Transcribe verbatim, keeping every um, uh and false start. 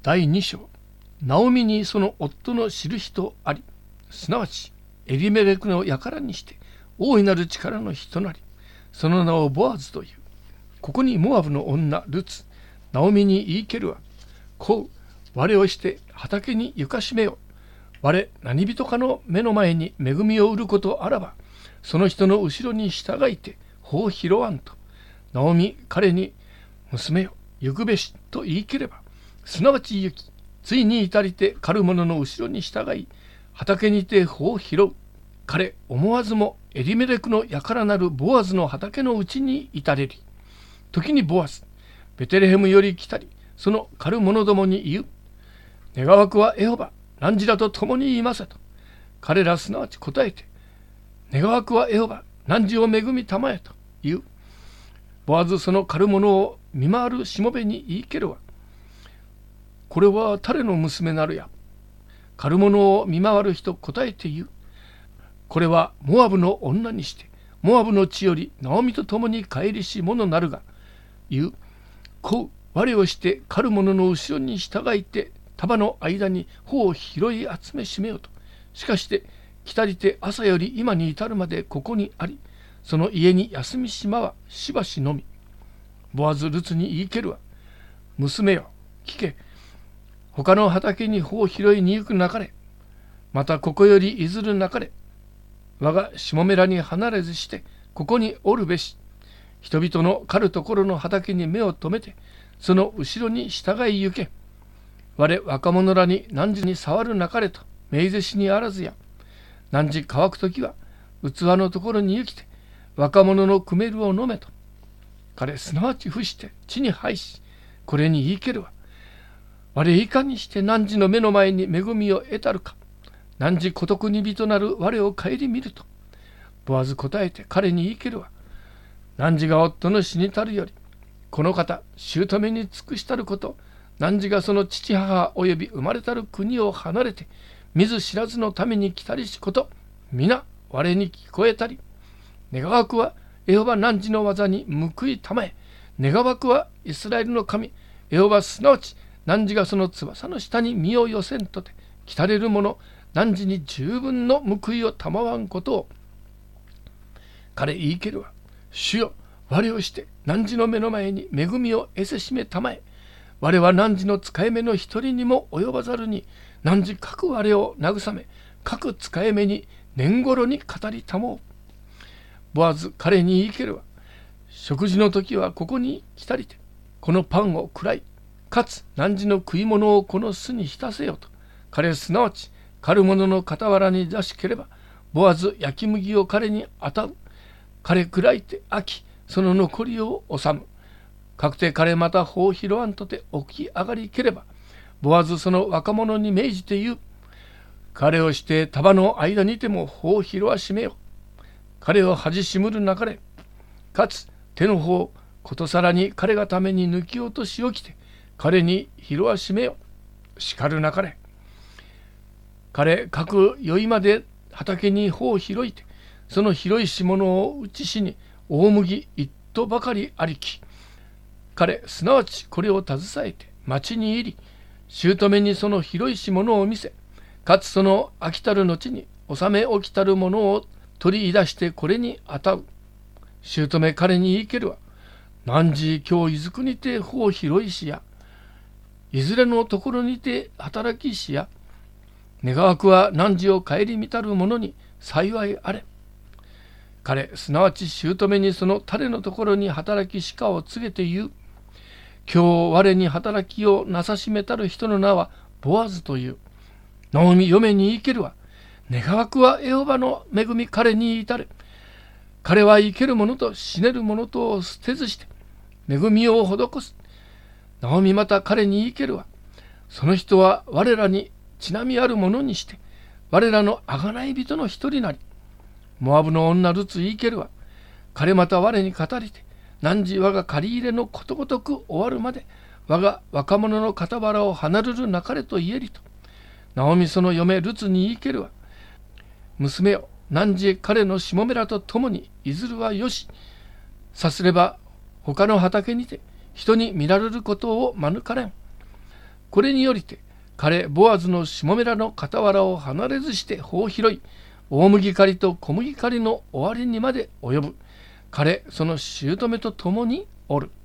だいに章、ナオミにその夫の知る人あり、すなわちエリメレクの輩にして大いなる力の人なり、その名をボアズという。ここにモアブの女ルツ、ナオミに言いけるは、こう我をして畑に床しめよ。我何人かの目の前に恵みを売ることあらば、その人の後ろに従いて穂を拾わんと。ナオミ彼に、娘よ行くべしと言いければ、すなわち行き、ついに至りて狩る者の後ろに従い、畑にて穂を拾う。彼思わずもエリメレクの輩なるボアズの畑のうちに至れり。時にボアズ、ベテレヘムより来たり、その狩る者どもに言う。願わくはエホバ、汝らと共に言いませと。彼らすなわち答えて、願わくはエホバ、汝を恵みたまえと言う。ボアズその狩る者を見回るしもべに言いけるわ。これは誰の娘なるや。狩る者を見回る人答えて言う。これはモアブの女にして、モアブの地よりナオミと共に帰りし者なるが、言う。こう我をして狩る者の後ろに従いて、束の間に穂を拾い集めしめようと。しかして来たりて朝より今に至るまでここにあり、その家に休みしまはしばしのみ。ボアズルツに言いけるわ。娘よ聞け。他の畑に穂を拾いに行くなかれ。またここよりいずるなかれ。我がしもめらに離れずしてここにおるべし。人々の狩るところの畑に目を留めて、その後ろに従い行け。我若者らに汝に触るなかれと命ぜしにあらずや。汝乾くときは器のところに行きて、若者のくめるを飲めと。彼すなわち伏して地に拝し、これに言いけるわ。我いかにして汝の目の前に恵みを得たるか。汝孤独に人なる我を顧みると。ボアズ答えて彼に言いけるわ。汝が夫の死にたるより、この方姑に尽くしたること、汝がその父母および生まれたる国を離れて見ず知らずのために来たりしこと、皆我に聞こえたり。願わくはエホバ汝の技に報いたまえ。願わくはイスラエルの神エホバすなわち汝がその翼の下に身を寄せんとて来たれる者汝に十分の報いをたまわんことを。彼言いけるわ。主よ我をして汝の目の前に恵みを得せしめたまえ。我は汝の使い目の一人にも及ばざるに、汝各我を慰め、各使い目に年頃に語りたもう。ボアズ彼に言いけるわ。食事の時はここに来たりて、このパンを食らい、かつ汝の食い物をこの巣に浸せよと。彼すなわち狩る者の傍らに出しければ、ボアズ焼き麦を彼に与う。彼食らいて飽き、その残りを収む。かくて彼また穂を拾わんとて起き上がりければ、ボアズその若者に命じて言う。彼をして束の間にても穂を拾わしめよ。彼を恥しむるなかれ。かつ手の方をことさらに彼がために抜き落としおきて、彼に拾わしめよ。叱るなかれ。彼各宵まで畑に穂を拾いて、その広いし物を打ちしに大麦一斗ばかりありき。彼すなわちこれを携えて町に入り、姑にその広いし物を見せ、かつその飽きたる後に納め起きたるものを取り出してこれに与う。姑彼に言いけるわ。汝今日いずくにて穂を拾いしや、いずれのところにて働きしや。願わくは汝を顧みたる者に幸いあれ。彼すなわち姑にその種のところに働きしかを告げて言う。今日我に働きをなさしめたる人の名はボアズという。ナオミ嫁に言いけるわ。願わくはエホバの恵み彼に至れ。彼は生ける者と死ねる者とを捨てずして恵みを施す。ナオミまた彼に言いけるわ。その人は我らにちなみあるものにして、我らの贖い人の一人なり。モアブの女ルツ言いけるわ。彼また我に語りて、汝我が借り入れのことごとく終わるまで、我が若者の傍らを離れるなかれと言えりと。ナオミその嫁ルツに言いけるわ。娘よ、汝彼のしもめらと共にいずるはよし。さすれば他の畑にて人に見られることを免れん。 これによりて彼ボアズのしもべらの傍らを離れずして穂を拾い、大麦刈りと小麦刈りの終わりにまで及ぶ。彼その姑と共におる。